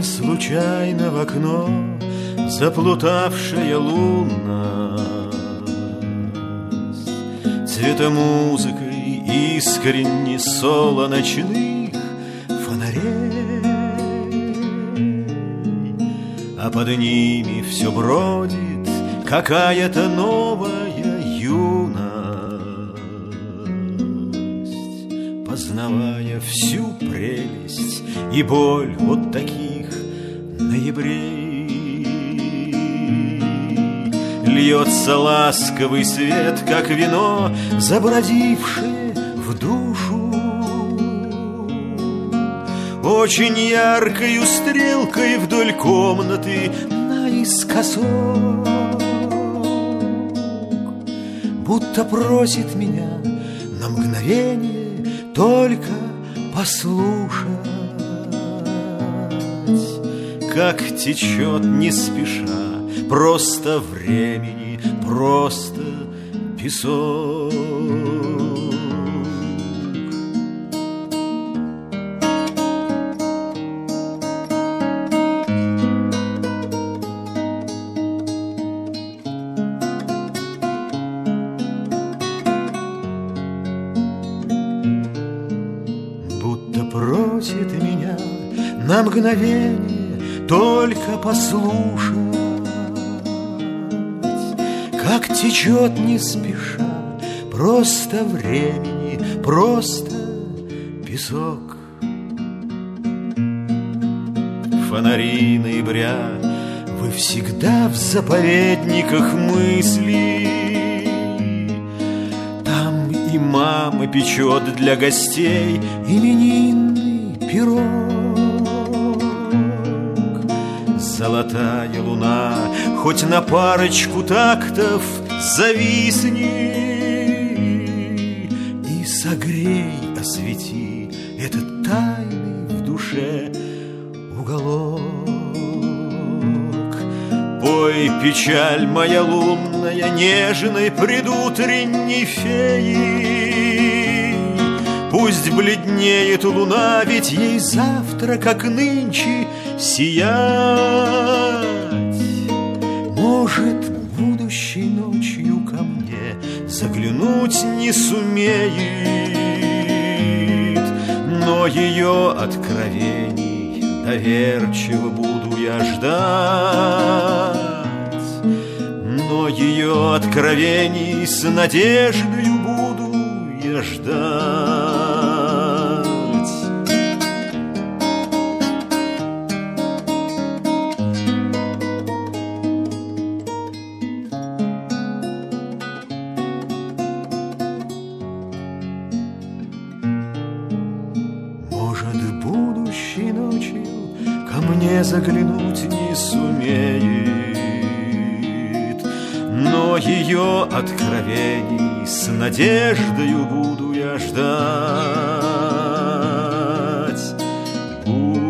случайно в окно заплутавшая лунность, цветомузыкой искренне соло ночных фонарей, а под ними все бродит какая-то новая юность, познавая всю прелесть и боль вот таких ноябрей. Льется ласковый свет, как вино, забродившее в душу, очень яркою стрелкой вдоль комнаты наискосок, будто просит меня на мгновение только послушать, как течет не спеша просто времени, просто песок. Будто просит меня на мгновение только послушать, как течет не спеша просто времени, просто песок. Фонари ноября, вы всегда в заповедниках мыслей. Там и мама печет для гостей именинный пирог. Золотая луна хоть на парочку тактов зависни и согрей, освети этот тайный в душе уголок. Пой, печаль моя лунная, нежной предутренней феи. Пусть бледнеет луна, ведь ей завтра, как нынче, сиять. Может, будущей ночью ко мне заглянуть не сумеет, но ее откровений доверчиво буду я ждать, но ее откровений с надеждою буду я ждать. Может, будущей ночью ко мне заглянуть не сумеет, но ее откровений с надеждою буду я ждать.